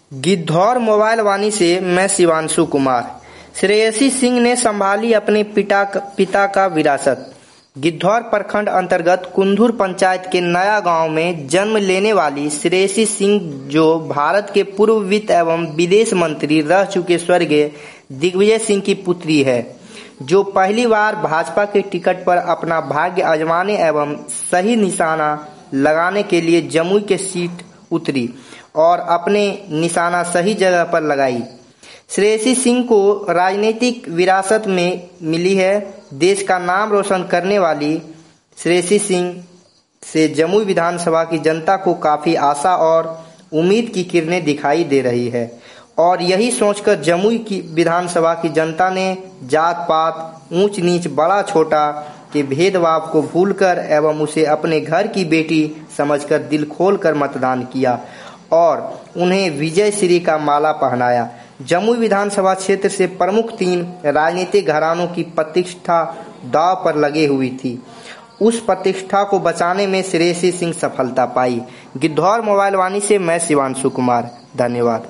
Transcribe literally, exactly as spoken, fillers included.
Gidhaur mobile वाणी से मैं शिवांशु कुमार। श्रेयसी सिंह ने संभाली अपने पिता पिता का विरासत। गिद्धौर प्रखंड अंतर्गत कुंदूर पंचायत के नया गांव में जन्म लेने वाली श्रेयसी सिंह, जो भारत के पूर्व वित्त एवं विदेश मंत्री रह चुके स्वर्गीय दिग्विजय सिंह की पुत्री है, जो पहली बार भाजपा के टिकट पर अपना भाग्य आजमाने एवं सही निशाना लगाने के लिए जमुई के सीट उतरी और अपने निशाना सही जगह पर लगाई। श्रेयसी सिंह को राजनीतिक विरासत में मिली है। देश का नाम रोशन करने वाली श्रेयसी सिंह से जमुई विधानसभा की जनता को काफी आशा और उम्मीद की किरणें दिखाई दे रही है और यही सोचकर जमुई की विधानसभा की जनता ने जात पात, ऊंच नीच, बड़ा छोटा के भेदभाव को भूलकर एवं उसे अपने घर की बेटी समझकर दिल खोलकर मतदान किया और उन्हें विजय श्री का माला पहनाया। जमुई विधानसभा क्षेत्र से प्रमुख तीन राजनीतिक घरानों की प्रतिष्ठा दांव पर लगी हुई थी। उस प्रतिष्ठा को बचाने में श्रेयसी सिंह सफलता पाई। गिद्धौर मोबाइल वाणी से मैं शिवांशु कुमार। धन्यवाद।